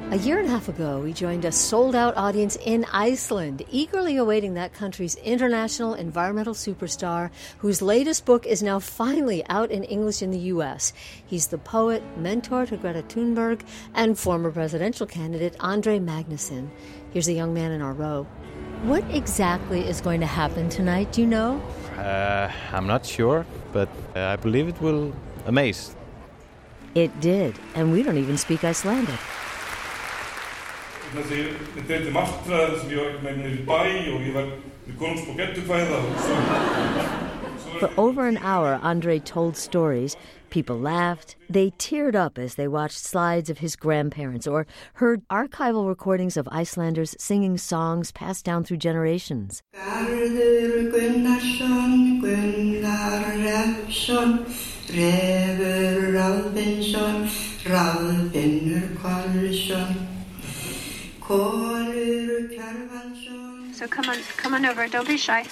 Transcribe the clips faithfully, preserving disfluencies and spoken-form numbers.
A year and a half ago, we joined a sold-out audience in Iceland, eagerly awaiting that country's international environmental superstar, whose latest book is now finally out in English in the U S. He's the poet, mentor to Greta Thunberg, and former presidential candidate Andrei Magnusson. Here's a young man in our row. What exactly is going to happen tonight, do you know? Uh, I'm not sure, but uh, I believe it will amaze. It did, and we don't even speak Icelandic. For over an hour, Andrei told stories. People laughed. They teared up as they watched slides of his grandparents or heard archival recordings of Icelanders singing songs passed down through generations. So come on, come on over. Don't be shy.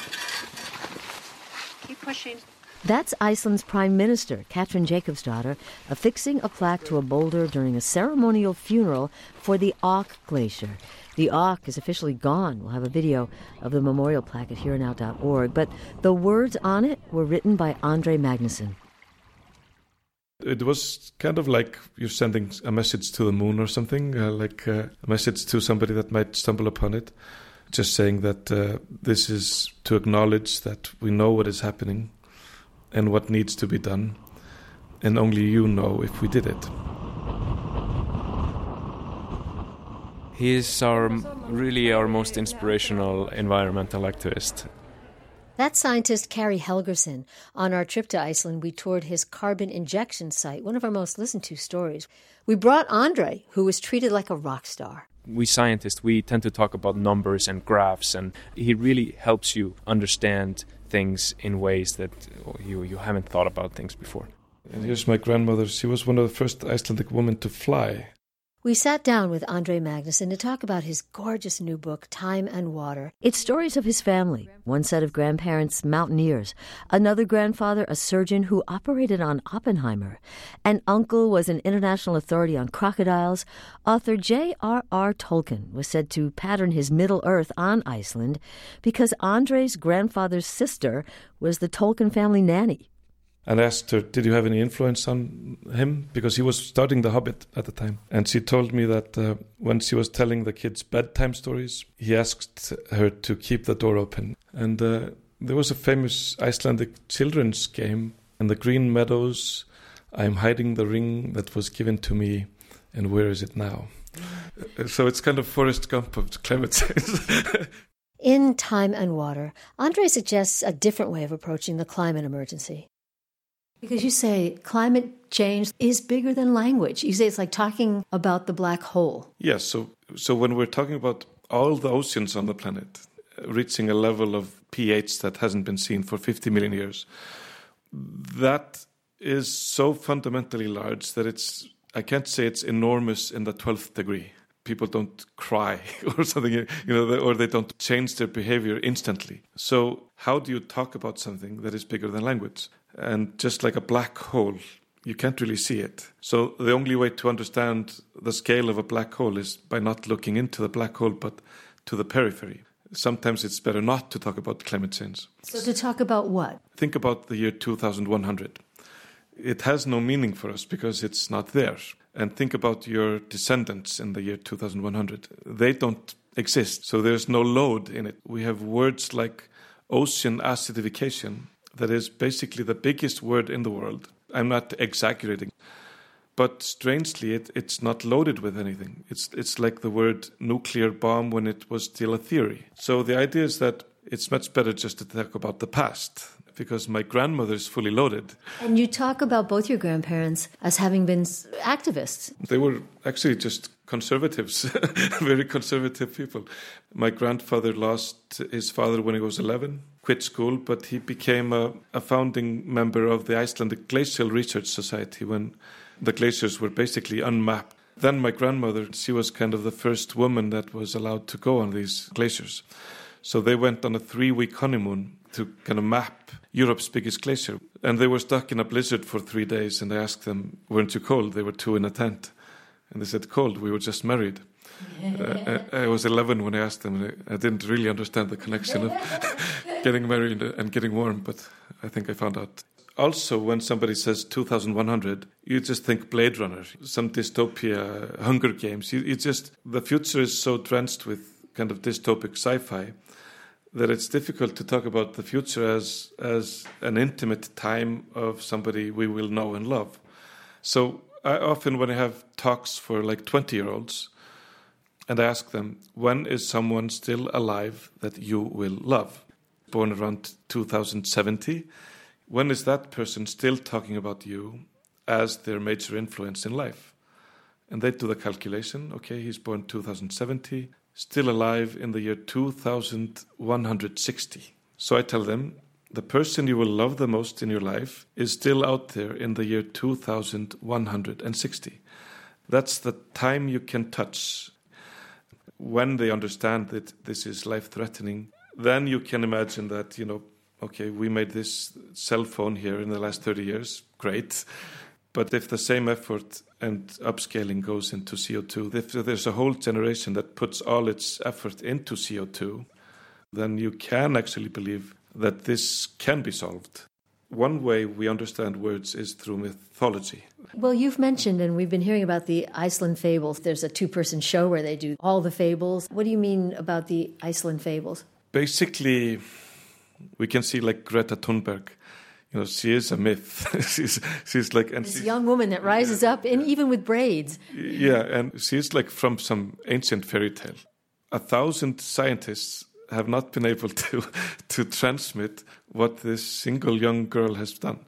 Keep pushing. That's Iceland's Prime Minister, Katrin Jakobsdóttir, affixing a plaque to a boulder during a ceremonial funeral for the Auk Glacier. The Auk is officially gone. We'll have a video of the memorial plaque at here now dot org. But the words on it were written by Andrei Magnusson. It was kind of like you're sending a message to the moon or something, uh, like uh, a message to somebody that might stumble upon it. Just saying that uh, this is to acknowledge that we know what is happening and what needs to be done, and only you know if we did it. He is our really our most inspirational environmental activist. That's scientist Kari Helgerson. On our trip to Iceland, we toured his carbon injection site, one of our most listened to stories. We brought Andrei, who was treated like a rock star. We scientists, we tend to talk about numbers and graphs, and he really helps you understand things in ways that you, you haven't thought about things before. And here's my grandmother. She was one of the first Icelandic women to fly. We sat down with Andrei Magnusson to talk about his gorgeous new book, Time and Water. It's stories of his family. One set of grandparents, mountaineers. Another grandfather, a surgeon who operated on Oppenheimer. An uncle was an international authority on crocodiles. Author J R R Tolkien was said to pattern his Middle-earth on Iceland because Andrei's grandfather's sister was the Tolkien family nanny. And I asked her, did you have any influence on him? Because he was starting The Hobbit at the time. And she told me that uh, when she was telling the kids bedtime stories, he asked her to keep the door open. And uh, there was a famous Icelandic children's game in the green meadows. I'm hiding the ring that was given to me, and where is it now? So it's kind of Forrest Gump of climate change. In Time and Water, Andrei suggests a different way of approaching the climate emergency. Because you say climate change is bigger than language. You say it's like talking about the black hole. Yes, so so when we're talking about all the oceans on the planet reaching a level of pH that hasn't been seen for fifty million years, that is so fundamentally large that it's, I can't say it's enormous in the twelfth degree. People don't cry or something, you know, or they don't change their behavior instantly. So how do you talk about something that is bigger than language? And just like a black hole, you can't really see it. So the only way to understand the scale of a black hole is by not looking into the black hole, but to the periphery. Sometimes it's better not to talk about climate change. So to talk about what? Think about the year two thousand one hundred. It has no meaning for us because it's not there. And think about your descendants in the year two thousand one hundred. They don't exist, so there's no load in it. We have words like ocean acidification. That is basically the biggest word in the world. I'm not exaggerating. But strangely, it, it's not loaded with anything. It's it's like the word nuclear bomb when it was still a theory. So the idea is that it's much better just to talk about the past, because my grandmother is fully loaded. And you talk about both your grandparents as having been activists. They were actually just conservatives, very conservative people. My grandfather lost his father when he was eleven, quit school, but he became a, a founding member of the Icelandic Glacial Research Society when the glaciers were basically unmapped. Then my grandmother, she was kind of the first woman that was allowed to go on these glaciers. So they went on a three-week honeymoon to kind of map Europe's biggest glacier. And they were stuck in a blizzard for three days, and I asked them, weren't you cold? They were two in a tent. And they said, cold, we were just married. Uh, I, I was eleven when I asked them. And I, I didn't really understand the connection of getting married and getting warm, but I think I found out. Also, when somebody says two thousand one hundred, you just think Blade Runner, some dystopia, Hunger Games. You, you just the future is so drenched with kind of dystopic sci-fi that it's difficult to talk about the future as as an intimate time of somebody we will know and love. So I often, when I have talks for like twenty-year-olds, and I ask them, when is someone still alive that you will love? Born around two thousand seventy, when is that person still talking about you as their major influence in life? And they do the calculation. Okay, he's born two thousand seventy, still alive in the year two thousand one hundred sixty. So I tell them, the person you will love the most in your life is still out there in the year two thousand one hundred sixty. That's the time you can touch. When they understand that this is life-threatening, then you can imagine that, you know, okay, we made this cell phone here in the last thirty years, great. But if the same effort and upscaling goes into C O two, if there's a whole generation that puts all its effort into C O two, then you can actually believe that this can be solved. One way we understand words is through mythology. Well, you've mentioned, and we've been hearing about the Iceland Fables. There's a two-person show where they do all the fables. What do you mean about the Iceland Fables? Basically, we can see like Greta Thunberg. You know, she is a myth. she's she's like and this she's, young woman that rises yeah, up, and yeah. even with braids. Yeah, and she's like from some ancient fairy tale. A thousand scientists have not been able to to transmit what this single young girl has done.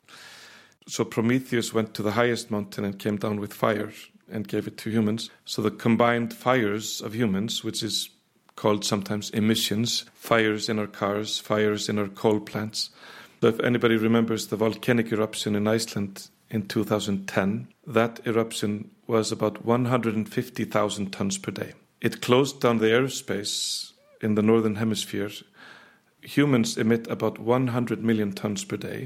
So Prometheus went to the highest mountain and came down with fire and gave it to humans. So the combined fires of humans, which is called sometimes emissions, fires in our cars, fires in our coal plants. So if anybody remembers the volcanic eruption in Iceland in two thousand ten, that eruption was about one hundred fifty thousand tons per day. It closed down the airspace in the northern hemisphere. Humans emit about one hundred million tons per day.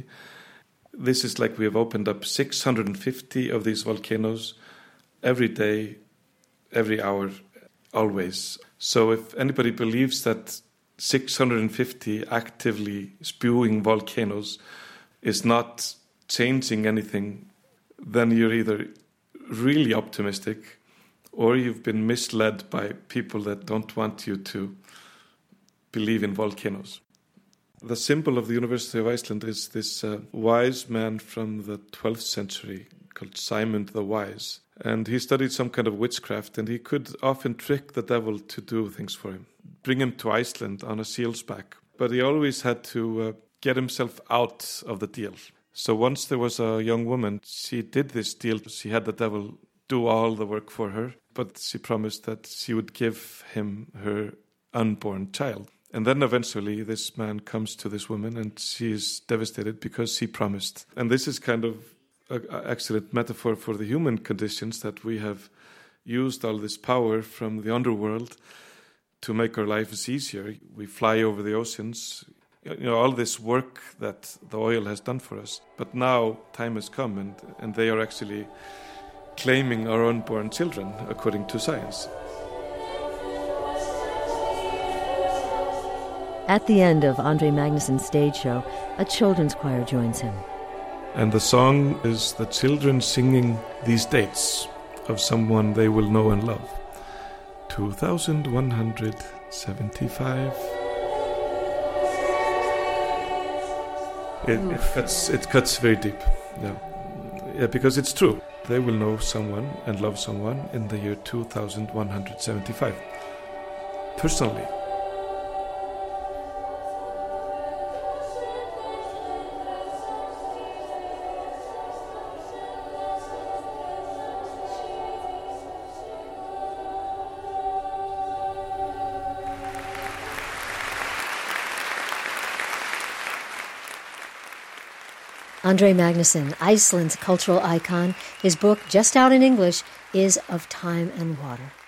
This is like we have opened up six hundred fifty of these volcanoes every day, every hour, always. So if anybody believes that six hundred fifty actively spewing volcanoes is not changing anything, then you're either really optimistic or you've been misled by people that don't want you to believe in volcanoes. The symbol of the University of Iceland is this uh, wise man from the twelfth century called Simon the Wise. And he studied some kind of witchcraft, and he could often trick the devil to do things for him, bring him to Iceland on a seal's back. But he always had to uh, get himself out of the deal. So once there was a young woman, she did this deal. She had the devil do all the work for her, but she promised that she would give him her unborn child. And then eventually this man comes to this woman and she is devastated because he promised. And this is kind of an excellent metaphor for the human conditions, that we have used all this power from the underworld to make our lives easier. We fly over the oceans, you know, all this work that the oil has done for us. But now time has come and, and they are actually claiming our unborn children according to science. At the end of Andre Magnusson's stage show, a children's choir joins him. And the song is the children singing these dates of someone they will know and love. two thousand one hundred seventy-five. It, it cuts. It cuts very deep. Yeah, yeah, because it's true. They will know someone and love someone in the year two thousand one hundred seventy-five. Personally. Andre Magnusson, Iceland's cultural icon, his book, just out in English, is Of Time and Water.